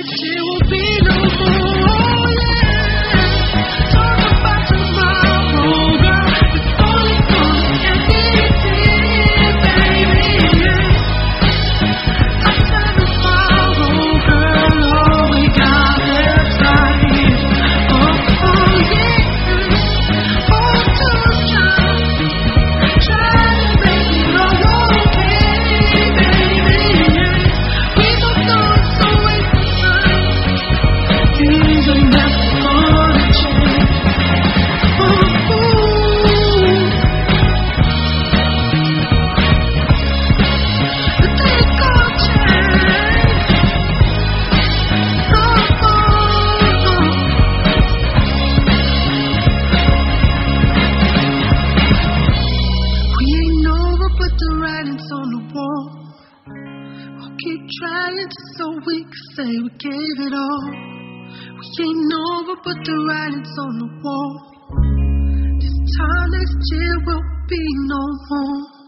There will be no more. Oh yeah. Talk about tomorrow, girl. It's only gonna get easy, baby. I said tomorrow, girl. All we got is time. Oh yeah. Oh, too strong. Try to make it all okay, baby. We both know it's a waste of time. Things are never gonna change. Ooh. But they gon' change. We ain't over, but the writing's on the wall. We'll keep trying just so we can say we gave it all. We ain't over, but the writing's on the wall. This time next year will be no more.